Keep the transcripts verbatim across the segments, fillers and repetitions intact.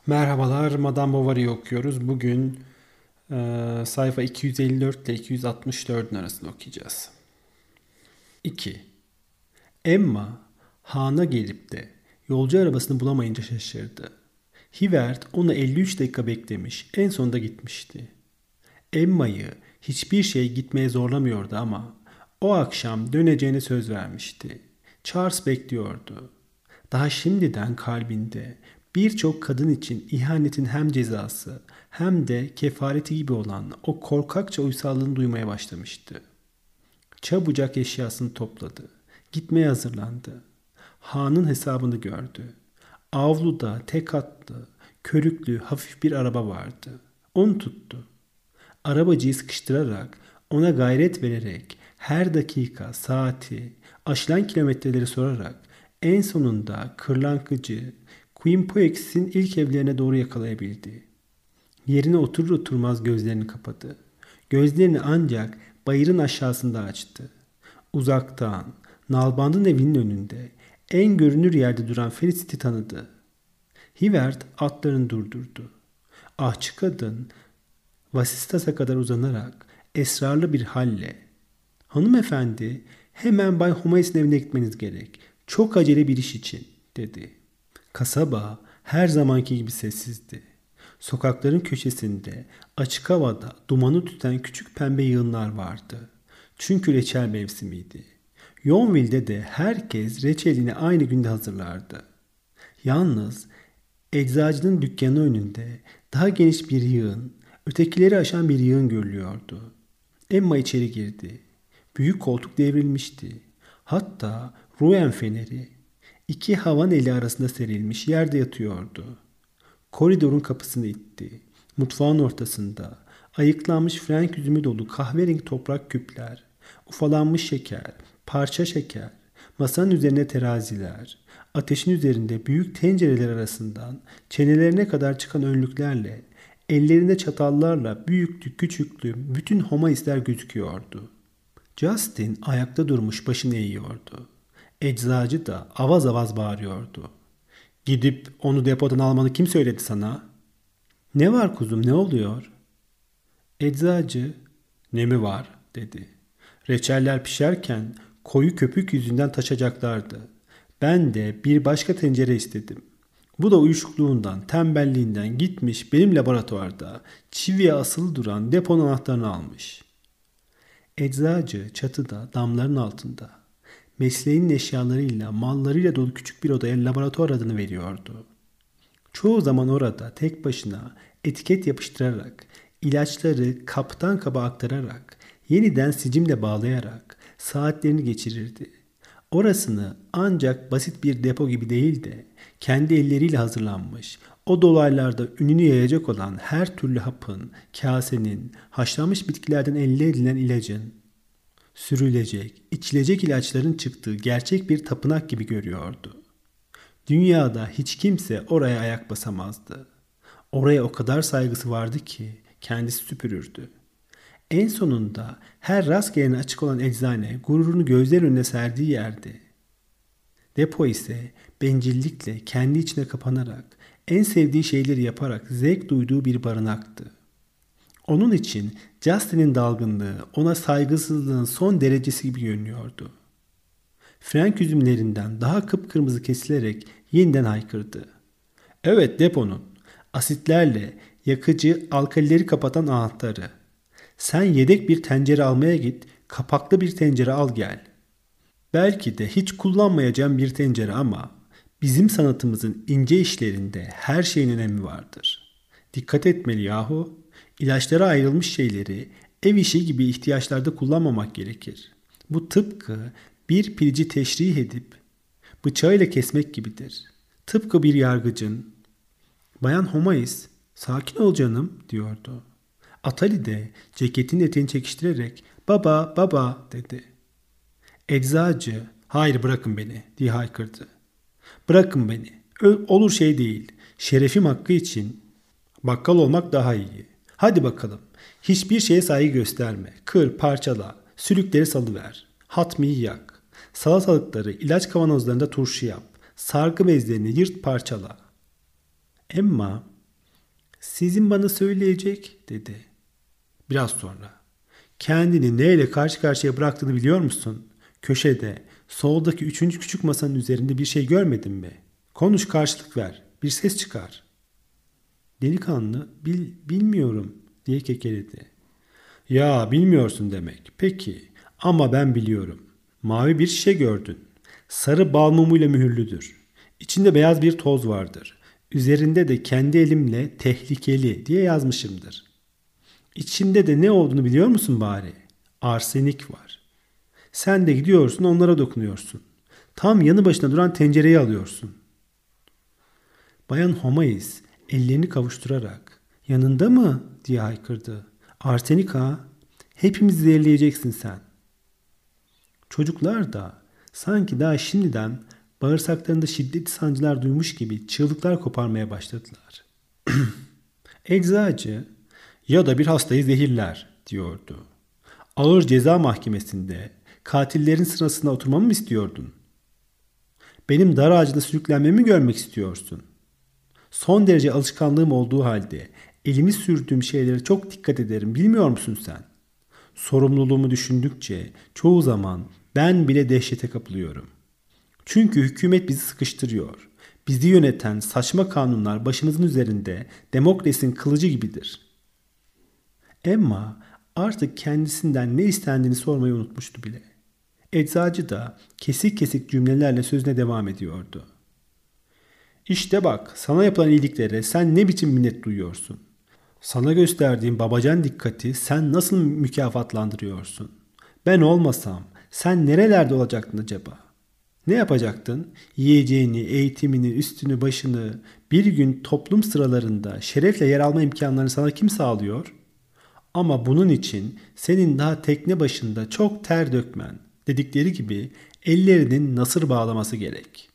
Merhabalar, Madame Bovary'i okuyoruz. Bugün e, sayfa iki yüz elli dört ile iki yüz altmış dördün arasında okuyacağız. iki. Emma, Han'a gelip de yolcu arabasını bulamayınca şaşırdı. Hivert onu elli üç dakika beklemiş, en sonunda gitmişti. Emma'yı hiçbir şey gitmeye zorlamıyordu ama o akşam döneceğine söz vermişti. Charles bekliyordu. Daha şimdiden kalbinde birçok kadın için ihanetin hem cezası hem de kefareti gibi olan o korkakça uysallığını duymaya başlamıştı. Çabucak eşyasını topladı. Gitmeye hazırlandı. Han'ın hesabını gördü. Avluda tek atlı, körüklü hafif bir araba vardı. Onu tuttu. Arabacıyı sıkıştırarak, ona gayret vererek, her dakika, saati, aşılan kilometreleri sorarak en sonunda kırlangıcı Quimpoex'in ilk evlerine doğru yakalayabildi. Yerine oturur oturmaz gözlerini kapadı. Gözlerini ancak bayırın aşağısında açtı. Uzaktan, Nalband'ın evinin önünde, en görünür yerde duran Felicity tanıdı. Hivert atlarını durdurdu. Ahçı kadın vasistas'a kadar uzanarak esrarlı bir halle "Hanımefendi, hemen Bay Homais'in evine gitmeniz gerek. Çok acele bir iş için," dedi. Kasaba her zamanki gibi sessizdi. Sokakların köşesinde açık havada dumanı tüten küçük pembe yığınlar vardı. Çünkü reçel mevsimiydi. Yonville'de de herkes reçelini aynı günde hazırlardı. Yalnız eczacının dükkanı önünde daha geniş bir yığın, ötekileri aşan bir yığın görülüyordu. Emma içeri girdi. Büyük koltuk devrilmişti. Hatta Rouen feneri iki havan eli arasında serilmiş yerde yatıyordu. Koridorun kapısını itti. Mutfağın ortasında ayıklanmış frenk üzümü dolu kahverengi toprak küpler, ufalanmış şeker, parça şeker, masanın üzerine teraziler, ateşin üzerinde büyük tencereler arasından çenelerine kadar çıkan önlüklerle, ellerinde çatallarla büyüklü küçüklü bütün homaisler gözüküyordu. Justin ayakta durmuş başını eğiyordu. Eczacı da avaz avaz bağırıyordu. "Gidip onu depodan almanı kim söyledi sana?" "Ne var kuzum, ne oluyor?" Eczacı, "Ne mi var?" dedi. "Reçeller pişerken koyu köpük yüzünden taşacaklardı. Ben de bir başka tencere istedim. Bu da uyuşukluğundan, tembelliğinden gitmiş benim laboratuvarda çiviye asılı duran deponun anahtarını almış." Eczacı çatıda, damların altında, mesleğinin eşyalarıyla, mallarıyla dolu küçük bir odaya laboratuvar adını veriyordu. Çoğu zaman orada tek başına etiket yapıştırarak, ilaçları kaptan kaba aktararak, yeniden sicimle bağlayarak saatlerini geçirirdi. Orasını ancak basit bir depo gibi değil de kendi elleriyle hazırlanmış, o dolaylarda ününü yayacak olan her türlü hapın, kasenin, haşlanmış bitkilerden elde edilen ilacın, sürülecek, içilecek ilaçların çıktığı gerçek bir tapınak gibi görüyordu. Dünyada hiç kimse oraya ayak basamazdı. Oraya o kadar saygısı vardı ki kendisi süpürürdü. En sonunda her rastgelene açık olan eczane gururunu gözler önüne serdiği yerdi. Depo ise bencillikle kendi içine kapanarak, en sevdiği şeyleri yaparak zevk duyduğu bir barınaktı. Onun için Justin'in dalgınlığı ona saygısızlığın son derecesi gibi görünüyordu. Frenk üzümlerinden daha kıpkırmızı kesilerek yeniden haykırdı. "Evet, deponun. Asitlerle yakıcı alkalileri kapatan anahtarı. Sen yedek bir tencere almaya git, kapaklı bir tencere al gel. Belki de hiç kullanmayacağım bir tencere ama bizim sanatımızın ince işlerinde her şeyin önemi vardır. Dikkat etmeli yahu. İlaçlara ayrılmış şeyleri ev işi gibi ihtiyaçlarda kullanmamak gerekir. Bu tıpkı bir pilici teşrih edip bıçağıyla kesmek gibidir. Tıpkı bir yargıcın." "Bayan Homais, sakin ol canım," diyordu. Atali de ceketin eteğini çekiştirerek "Baba, baba," dedi. Eczacı, "Hayır, bırakın beni," diye haykırdı. "Bırakın beni. Ö- olur şey değil. Şerefim hakkı için bakkal olmak daha iyi. Hadi bakalım. Hiçbir şeye saygı gösterme. Kır, parçala. Sülükleri salıver. Hatmiyi yak. Salatalıkları ilaç kavanozlarında turşu yap. Sargı bezlerini yırt parçala." Emma Sizin bana söyleyecek dedi. Biraz sonra. Kendini neyle karşı karşıya bıraktığını biliyor musun? Köşede, soldaki üçüncü küçük masanın üzerinde bir şey görmedin mi? Konuş, karşılık ver. Bir ses çıkar. Delikanlı, bil, bilmiyorum diye kekeledi. Ya bilmiyorsun demek. Peki ama ben biliyorum. Mavi bir şişe gördün. Sarı bal mumuyla mühürlüdür. İçinde beyaz bir toz vardır. Üzerinde de kendi elimle tehlikeli diye yazmışımdır. İçinde de ne olduğunu biliyor musun bari? Arsenik var. Sen de gidiyorsun onlara dokunuyorsun. Tam yanı başına duran tencereyi alıyorsun. Bayan Homais ellerini kavuşturarak yanında mı diye haykırdı. Arsenik ha? Hepimizi zehirleyeceksin sen. Çocuklar da sanki daha şimdiden bağırsaklarında şiddetli sancılar duymuş gibi çığlıklar koparmaya başladılar. Eczacı ya da bir hastayı zehirler diyordu. Ağır ceza mahkemesinde katillerin sırasına oturmamı mı istiyordun? Benim dar ağacına sürüklenmemi görmek istiyorsun. Son derece alışkanlığım olduğu halde elimi sürdüğüm şeylere çok dikkat ederim. Bilmiyor musun sen? Sorumluluğumu düşündükçe çoğu zaman ben bile dehşete kapılıyorum. Çünkü hükümet bizi sıkıştırıyor. Bizi yöneten saçma kanunlar başımızın üzerinde Demokles'in kılıcı gibidir. Emma artık kendisinden ne istendiğini sormayı unutmuştu bile. Eczacı da kesik kesik cümlelerle sözüne devam ediyordu. İşte bak, sana yapılan iyiliklere sen ne biçim minnet duyuyorsun. Sana gösterdiğim babacan dikkati sen nasıl mükafatlandırıyorsun? Ben olmasam sen nerelerde olacaktın acaba? Ne yapacaktın? Yiyeceğini, eğitimini, üstünü, başını bir gün toplum sıralarında şerefle yer alma imkanlarını sana kim sağlıyor? Ama bunun için senin daha tekne başında çok ter dökmen, dedikleri gibi ellerinin nasır bağlaması gerek.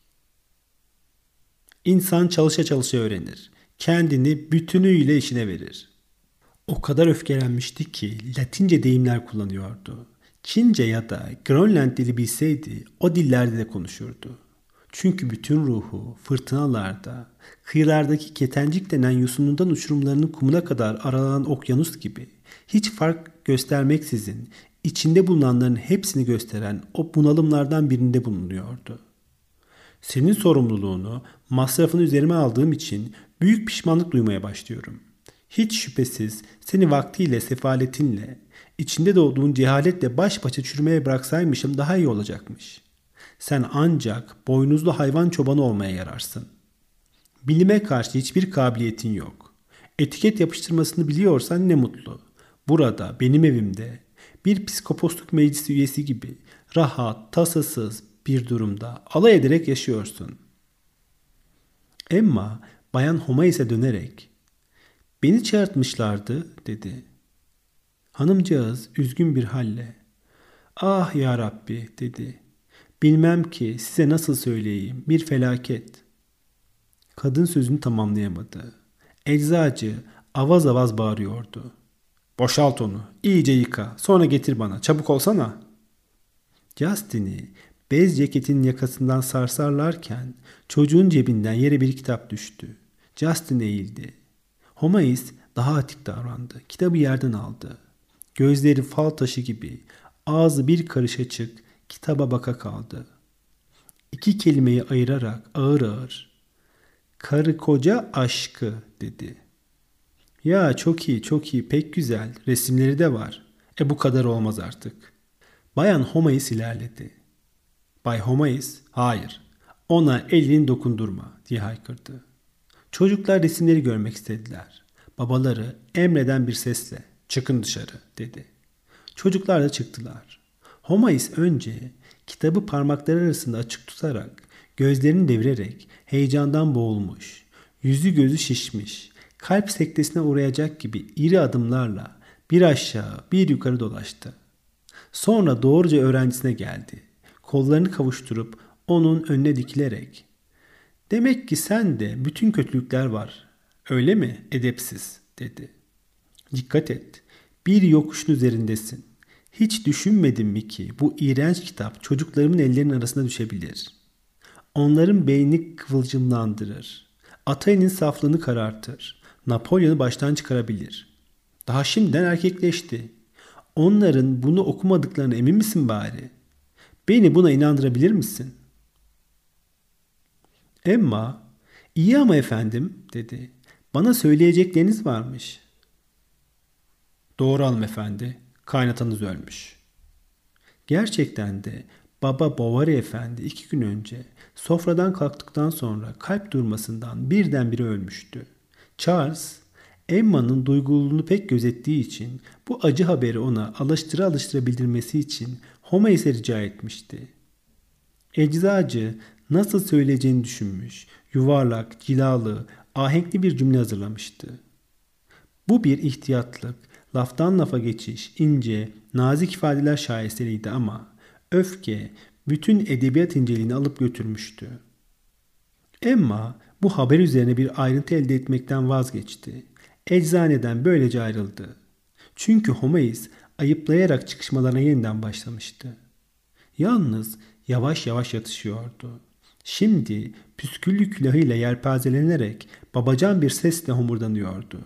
İnsan çalışa çalışa öğrenir. Kendini bütünüyle işine verir. O kadar öfkelenmişti ki Latince deyimler kullanıyordu. Çince ya da Grönland dili bilseydi o dillerde de konuşurdu. Çünkü bütün ruhu fırtınalarda, kıyılardaki ketencik denen yosunundan uçurumlarının kumuna kadar aralanan okyanus gibi hiç fark göstermeksizin içinde bulunanların hepsini gösteren o bunalımlardan birinde bulunuyordu. Senin sorumluluğunu, masrafını üzerime aldığım için büyük pişmanlık duymaya başlıyorum. Hiç şüphesiz seni vaktiyle sefaletinle, içinde doğduğun cehaletle baş başa çürümeye bıraksaymışım daha iyi olacakmış. Sen ancak boynuzlu hayvan çobanı olmaya yararsın. Bilime karşı hiçbir kabiliyetin yok. Etiket yapıştırmasını biliyorsan ne mutlu. Burada, benim evimde, bir psikoposluk meclisi üyesi gibi rahat, tasasız bir durumda alay ederek yaşıyorsun. Emma, Bayan Homais'e dönerek, "Beni çağırtmışlardı," dedi. Hanımcağız üzgün bir halle, "Ah ya Rabbi," dedi. "Bilmem ki size nasıl söyleyeyim, bir felaket." Kadın sözünü tamamlayamadı. Eczacı avaz avaz bağırıyordu. "Boşalt onu, iyice yıka, sonra getir bana, çabuk olsana." Justin'i bez ceketinin yakasından sarsarlarken çocuğun cebinden yere bir kitap düştü. Justin eğildi. Homais daha atik davrandı. Kitabı yerden aldı. Gözleri fal taşı gibi, ağzı bir karış açık, kitaba baka kaldı. İki kelimeyi ayırarak ağır ağır, "Karı koca aşkı," dedi. "Ya çok iyi, çok iyi, pek güzel. Resimleri de var. E bu kadar olmaz artık." Bayan Homais ilerledi. "Bay Homais, hayır. Ona elini dokundurma," diye haykırdı. Çocuklar resimleri görmek istediler. Babaları emreden bir sesle, "Çıkın dışarı," dedi. Çocuklar da çıktılar. Homais önce kitabı parmakları arasında açık tutarak, gözlerini devirerek heyecandan boğulmuş, yüzü gözü şişmiş, kalp sektesine uğrayacak gibi iri adımlarla bir aşağı bir yukarı dolaştı. Sonra doğruca öğrencisine geldi. Kollarını kavuşturup onun önüne dikilerek, "Demek ki sende bütün kötülükler var. Öyle mi, edepsiz?" dedi. "Dikkat et. Bir yokuşun üzerindesin. Hiç düşünmedin mi ki bu iğrenç kitap çocuklarımın ellerinin arasına düşebilir? Onların beynini kıvılcımlandırır. Atayının saflığını karartır. Napolyon'u baştan çıkarabilir. Daha şimdiden erkekleşti. Onların bunu okumadıklarına emin misin bari? Beni buna inandırabilir misin? Emma, iyi ama efendim, dedi. Bana söyleyecekleriniz varmış. Doğru hanımefendi, kaynatanız ölmüş. Gerçekten de Baba Bovary Efendi iki gün önce sofradan kalktıktan sonra kalp durmasından birdenbire ölmüştü. Charles, Emma'nın duygululuğunu pek gözettiği için bu acı haberi ona alıştıra alıştıra bildirmesi için Homaire'e rica etmişti. Eczacı nasıl söyleyeceğini düşünmüş, yuvarlak, cilalı, ahenkli bir cümle hazırlamıştı. Bu bir ihtiyatlık, laftan lafa geçiş, ince, nazik ifadeler şaheseriydi ama öfke bütün edebiyat inceliğini alıp götürmüştü. Emma bu haber üzerine bir ayrıntı elde etmekten vazgeçti. Eczaneden böylece ayrıldı. Çünkü Homais ayıplayarak çıkışmalarına yeniden başlamıştı. Yalnız yavaş yavaş yatışıyordu. Şimdi püsküllü külahıyla yelpazelenerek babacan bir sesle homurdanıyordu.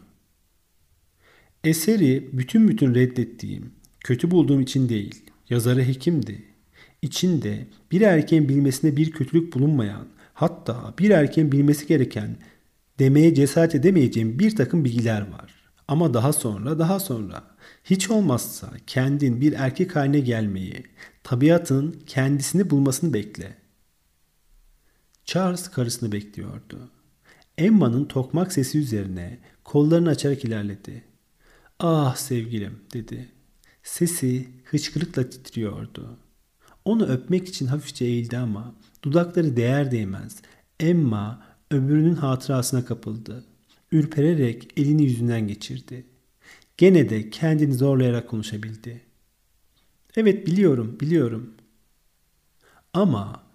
Eseri bütün bütün reddettiğim, kötü bulduğum için değil, yazarı hekimdi. İçinde bir erkeğin bilmesine bir kötülük bulunmayan, hatta bir erkeğin bilmesi gereken demeye cesaret edemeyeceğim bir takım bilgiler var. Ama daha sonra, daha sonra, hiç olmazsa kendin bir erkek haline gelmeyi, tabiatın kendisini bulmasını bekle. Charles karısını bekliyordu. Emma'nın tokmak sesi üzerine kollarını açarak ilerledi. "Ah sevgilim," dedi. Sesi hıçkırıkla titriyordu. Onu öpmek için hafifçe eğildi ama dudakları değer değmez Emma öbürünün hatırasına kapıldı. Ürpererek elini yüzünden geçirdi. Gene de kendini zorlayarak konuşabildi. "Evet biliyorum, biliyorum." Ama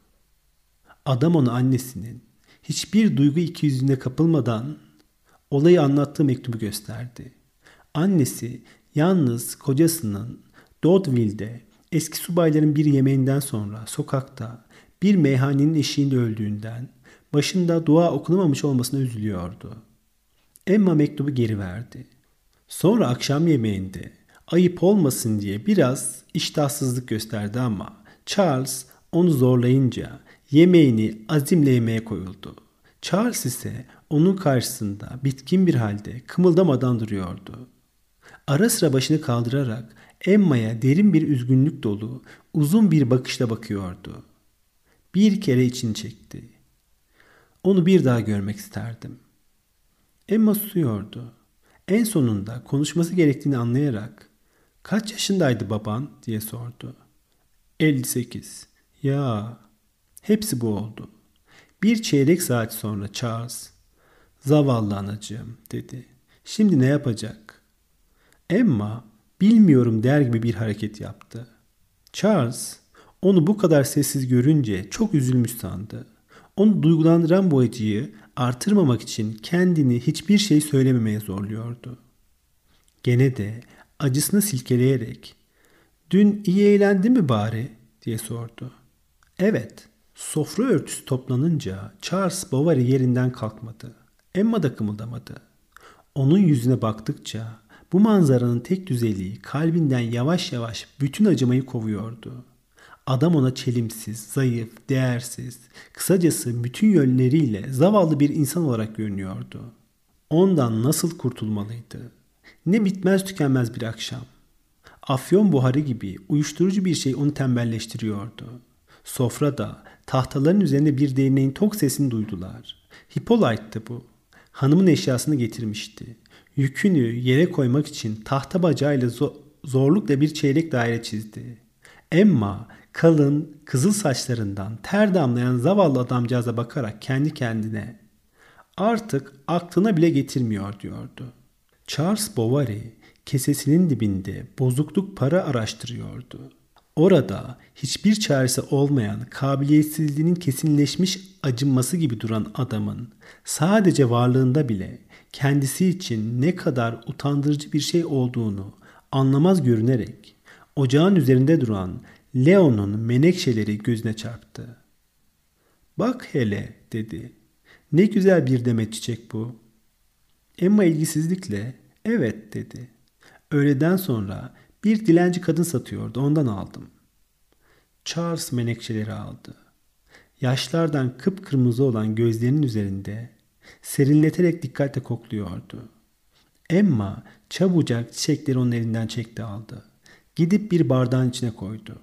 adam ona annesinin hiçbir duygu ikiyüzlülüğüne kapılmadan olayı anlattığı mektubu gösterdi. Annesi yalnız kocasının Daudeville'de eski subayların bir yemeğinden sonra sokakta bir meyhanenin eşiğinde öldüğünden başında dua okunamamış olmasına üzülüyordu. Emma mektubu geri verdi. Sonra akşam yemeğinde ayıp olmasın diye biraz iştahsızlık gösterdi ama Charles onu zorlayınca yemeğini azimle yemeye koyuldu. Charles ise onun karşısında bitkin bir halde kımıldamadan duruyordu. Ara sıra başını kaldırarak Emma'ya derin bir üzgünlük dolu uzun bir bakışla bakıyordu. Bir kere içini çekti. Onu bir daha görmek isterdim. Emma susuyordu. En sonunda konuşması gerektiğini anlayarak "Kaç yaşındaydı baban?" diye sordu. elli sekiz. Ya, hepsi bu oldu. Bir çeyrek saat sonra Charles, "Zavallı anacığım," dedi. "Şimdi ne yapacak?" Emma bilmiyorum der gibi bir hareket yaptı. Charles onu bu kadar sessiz görünce çok üzülmüş sandı. Onu duygulandıran bu acıyı artırmamak için kendini hiçbir şey söylememeye zorluyordu. Gene de acısını silkeleyerek "Dün iyi eğlendin mi bari?" diye sordu. Evet, sofra örtüsü toplanınca Charles Bovary yerinden kalkmadı. Emma da kımıldamadı. Onun yüzüne baktıkça bu manzaranın tek düzeliği kalbinden yavaş yavaş bütün acımayı kovuyordu. Adam ona çelimsiz, zayıf, değersiz, kısacası bütün yönleriyle zavallı bir insan olarak görünüyordu. Ondan nasıl kurtulmalıydı? Ne bitmez tükenmez bir akşam. Afyon buharı gibi uyuşturucu bir şey onu tembelleştiriyordu. Sofrada, tahtaların üzerinde bir değneğin tok sesini duydular. Hippolyte'tı bu. Hanımın eşyasını getirmişti. Yükünü yere koymak için tahta bacağıyla zo- zorlukla bir çeyrek daire çizdi. Emma kalın kızıl saçlarından ter damlayan zavallı adamcağıza bakarak kendi kendine "Artık aklına bile getirmiyor," diyordu. Charles Bovary kesesinin dibinde bozukluk para araştırıyordu. Orada hiçbir çaresi olmayan kabiliyetsizliğinin kesinleşmiş acınması gibi duran adamın sadece varlığında bile kendisi için ne kadar utandırıcı bir şey olduğunu anlamaz görünerek ocağın üzerinde duran Leo'nun menekşeleri gözüne çarptı. "Bak hele," dedi. "Ne güzel bir demet çiçek bu." Emma ilgisizlikle evet dedi. Öğleden sonra bir dilenci kadın satıyordu, ondan aldım. Charles menekşeleri aldı. Yaşlardan kıpkırmızı olan gözlerinin üzerinde serinleterek dikkatle kokluyordu. Emma çabucak çiçekleri onun elinden çekti aldı. Gidip bir bardağın içine koydu.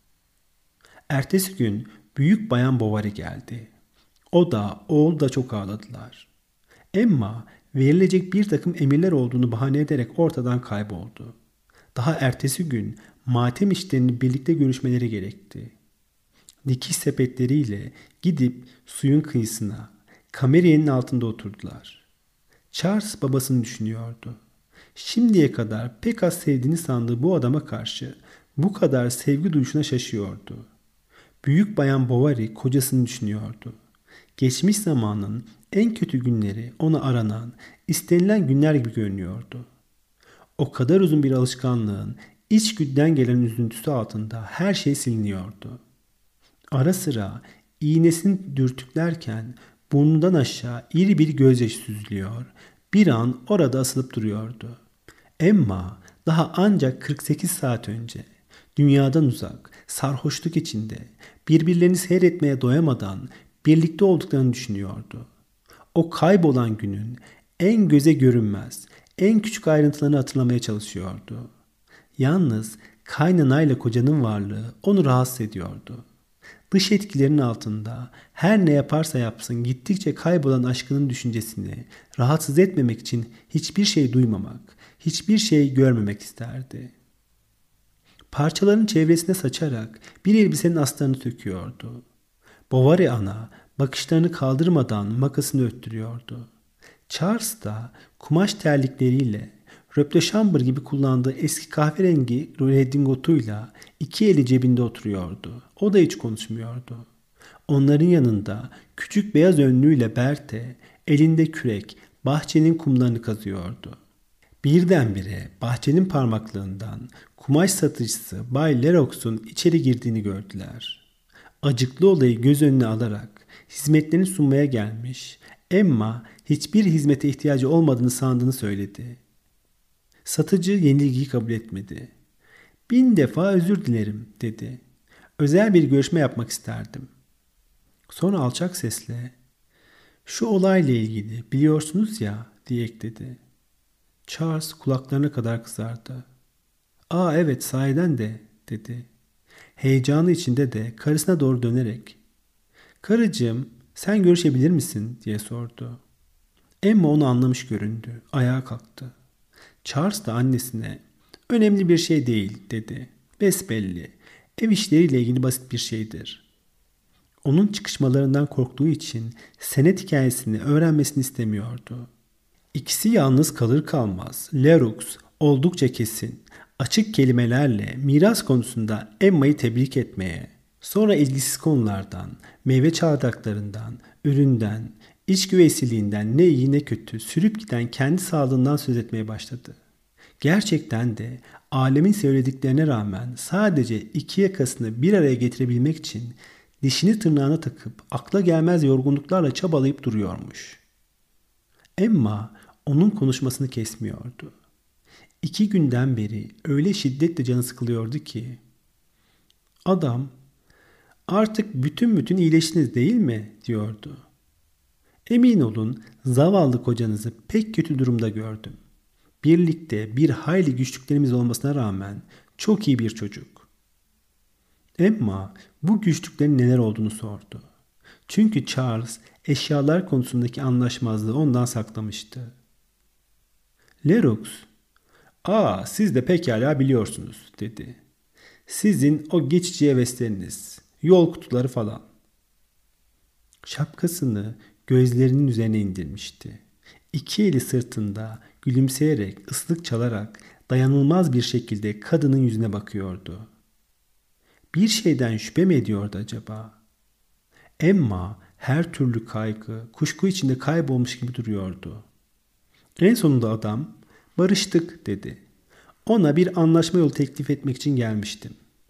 Ertesi gün büyük bayan Bovary geldi. O da oğul da çok ağladılar. Emma verilecek bir takım emirler olduğunu bahane ederek ortadan kayboldu. Daha ertesi gün matem işlerini birlikte görüşmeleri gerekti. Dikiş sepetleriyle gidip suyun kıyısına, kameriyenin altında oturdular. Charles babasını düşünüyordu. Şimdiye kadar pek az sevdiğini sandığı bu adama karşı bu kadar sevgi duyuşuna şaşıyordu. Büyük bayan Bovary kocasını düşünüyordu. Geçmiş zamanın en kötü günleri ona aranan, istenilen günler gibi görünüyordu. O kadar uzun bir alışkanlığın içgüdüden gelen üzüntüsü altında her şey siliniyordu. Ara sıra iğnesini dürtüklerken burnundan aşağı iri bir gözyaşı süzülüyor, bir an orada asılıp duruyordu. Emma daha ancak kırk sekiz saat önce dünyadan uzak, sarhoşluk içinde, birbirlerini seyretmeye doyamadan birlikte olduklarını düşünüyordu. O kaybolan günün en göze görünmez, en küçük ayrıntılarını hatırlamaya çalışıyordu. Yalnız kaynanayla kocanın varlığı onu rahatsız ediyordu. Dış etkilerin altında her ne yaparsa yapsın gittikçe kaybolan aşkının düşüncesini rahatsız etmemek için hiçbir şey duymamak, hiçbir şey görmemek isterdi. Parçaların çevresine saçarak bir elbisenin astarını söküyordu. Bovary ana bakışlarını kaldırmadan makasını öttürüyordu. Charles da kumaş terlikleriyle röpleşambır gibi kullandığı eski kahverengi redingotuyla iki eli cebinde oturuyordu. O da hiç konuşmuyordu. Onların yanında küçük beyaz önlüğüyle Berthe elinde kürek bahçenin kumlarını kazıyordu. Birdenbire bahçenin parmaklığından kumaş satıcısı Bay Lerox'un içeri girdiğini gördüler. Acıklı olayı göz önüne alarak hizmetlerini sunmaya gelmiş, Emma hiçbir hizmete ihtiyacı olmadığını sandığını söyledi. Satıcı yenilgiyi kabul etmedi. Bin defa özür dilerim dedi. Özel bir görüşme yapmak isterdim. Sonra alçak sesle şu olayla ilgili biliyorsunuz ya diye ekledi. Charles kulaklarına kadar kızardı. Aa evet sahiden de dedi. Heyecanı içinde de karısına doğru dönerek karıcığım sen görüşebilir misin diye sordu. Emma onu anlamış göründü. Ayağa kalktı. Charles da annesine önemli bir şey değil dedi. Besbelli. Ev işleriyle ilgili basit bir şeydir. Onun çıkışmalarından korktuğu için senet hikayesini öğrenmesini istemiyordu. İkisi yalnız kalır kalmaz Leroux oldukça kesin, açık kelimelerle miras konusunda Emma'yı tebrik etmeye, sonra ilgisiz konulardan, meyve çardaklarından, üründen, iç güveysiliğinden ne iyi ne kötü sürüp giden kendi sağlığından söz etmeye başladı. Gerçekten de alemin söylediklerine rağmen sadece iki yakasını bir araya getirebilmek için dişini tırnağına takıp akla gelmez yorgunluklarla çabalayıp duruyormuş. Emma onun konuşmasını kesmiyordu. İki günden beri öyle şiddetle canı sıkılıyordu ki. Adam, artık bütün bütün iyileştiniz değil mi diyordu. Emin olun zavallı kocanızı pek kötü durumda gördüm. Birlikte bir hayli güçlüklerimiz olmasına rağmen çok iyi bir çocuk. Emma bu güçlüklerin neler olduğunu sordu. Çünkü Charles eşyalar konusundaki anlaşmazlığı ondan saklamıştı. Leroux, ''Aa siz de pekala biliyorsunuz.'' dedi. ''Sizin o geçici hevesleriniz, yol kutuları falan.'' Şapkasını gözlerinin üzerine indirmişti. İki eli sırtında gülümseyerek, ıslık çalarak dayanılmaz bir şekilde kadının yüzüne bakıyordu. Bir şeyden şüphe mi ediyordu acaba? Emma her türlü kaygı, kuşku içinde kaybolmuş gibi duruyordu. En sonunda adam, ''Barıştık.'' dedi. Ona bir anlaşma yolu teklif etmek için gelmiştim.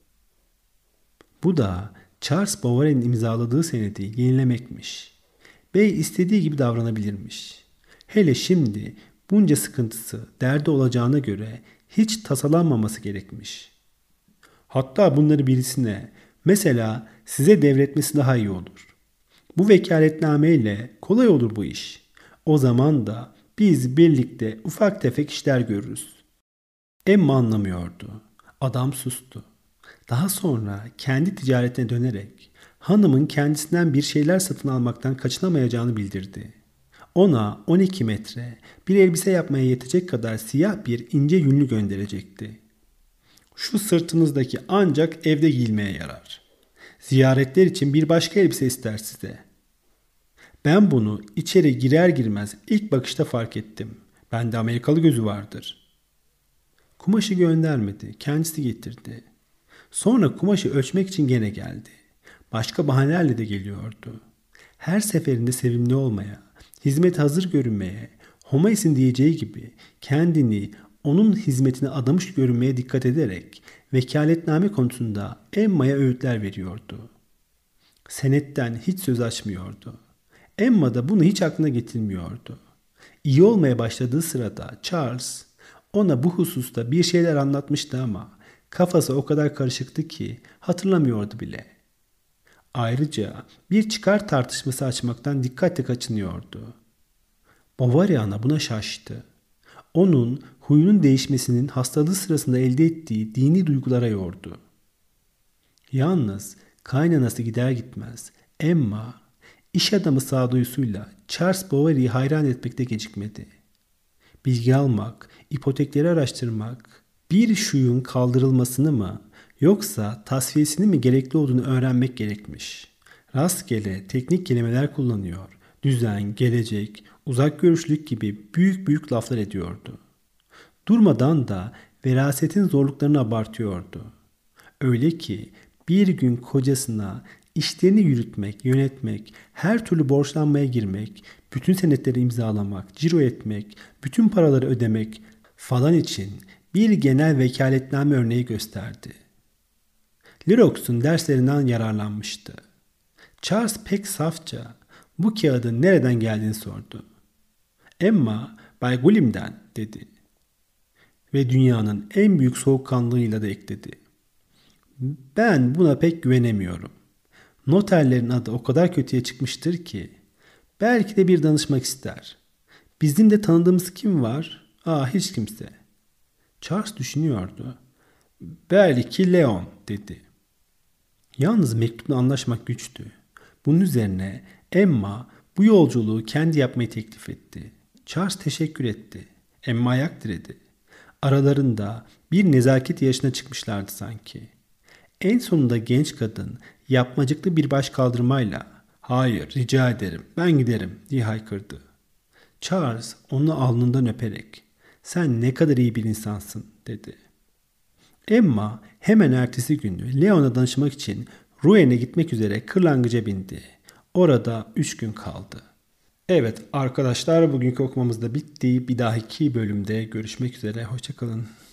Bu da Charles Bovary'nin imzaladığı senedi yenilemekmiş. Bey istediği gibi davranabilirmiş. Hele şimdi Bunca sıkıntısı, derdi olacağına göre hiç tasalanmaması gerekmiş. Hatta bunları birisine, mesela size devretmesi daha iyi olur. Bu vekaletnameyle kolay olur bu iş. O zaman da biz birlikte ufak tefek işler görürüz. Emma anlamıyordu. Adam sustu. Daha sonra kendi ticaretine dönerek hanımın kendisinden bir şeyler satın almaktan kaçınamayacağını bildirdi. Ona on iki metre bir elbise yapmaya yetecek kadar siyah bir ince yünlü gönderecekti. Şu sırtınızdaki ancak evde giyilmeye yarar. Ziyaretler için bir başka elbise ister size. Ben bunu içeri girer girmez ilk bakışta fark ettim. Bende Amerikalı gözü vardır. Kumaşı göndermedi, kendisi getirdi. Sonra kumaşı ölçmek için gene geldi. Başka bahanelerle de geliyordu. Her seferinde sevimli olmaya, hizmet hazır görünmeye, Homais'in diyeceği gibi kendini onun hizmetine adamış görünmeye dikkat ederek vekaletname konusunda Emma'ya öğütler veriyordu. Senetten hiç söz açmıyordu. Emma da bunu hiç aklına getirmiyordu. İyi olmaya başladığı sırada Charles ona bu hususta bir şeyler anlatmıştı ama kafası o kadar karışıktı ki hatırlamıyordu bile. Ayrıca bir çıkar tartışması açmaktan dikkatle kaçınıyordu. Bavaryana buna şaştı. Onun huyunun değişmesinin hastalığı sırasında elde ettiği dini duygulara yordu. Yalnız kaynanası gider gitmez Emma iş adamı sağduyusuyla Charles Bovary'i hayran etmekte gecikmedi. Bilgi almak, ipotekleri araştırmak, bir şuyun kaldırılmasını mı yoksa tasfiyesini mi gerekli olduğunu öğrenmek gerekmiş. Rastgele teknik kelimeler kullanıyor, düzen, gelecek, uzak görüşlülük gibi büyük büyük laflar ediyordu. Durmadan da verasetin zorluklarını abartıyordu. Öyle ki bir gün kocasına işlerini yürütmek, yönetmek, her türlü borçlanmaya girmek, bütün senetleri imzalamak, ciro etmek, bütün paraları ödemek falan için bir genel vekaletname örneği gösterdi. Lerox'un derslerinden yararlanmıştı. Charles pek safça bu kağıdın nereden geldiğini sordu. Emma, Bay Gulim'den dedi. Ve dünyanın en büyük soğukkanlılığıyla da ekledi. Ben buna pek güvenemiyorum. Noterlerin adı o kadar kötüye çıkmıştır ki belki de bir danışmak ister. Bizim de tanıdığımız kim var? Aa, hiç kimse. Charles düşünüyordu. Belki Leon dedi. Yalnız mektupla anlaşmak güçtü. Bunun üzerine Emma bu yolculuğu kendi yapmayı teklif etti. Charles teşekkür etti. Emma ayak diredi. Aralarında bir nezaket yaşına çıkmışlardı sanki. En sonunda genç kadın yapmacıklı bir baş kaldırmayla "Hayır, rica ederim, ben giderim" diye haykırdı. Charles onu alnından öperek "Sen ne kadar iyi bir insansın" dedi. Emma hemen ertesi günü Leon'a danışmak için Rouen'e gitmek üzere kırlangıca bindi. Orada üç gün kaldı. Evet arkadaşlar, bugünkü okumamız da bitti. Bir dahaki bölümde görüşmek üzere. Hoşça kalın.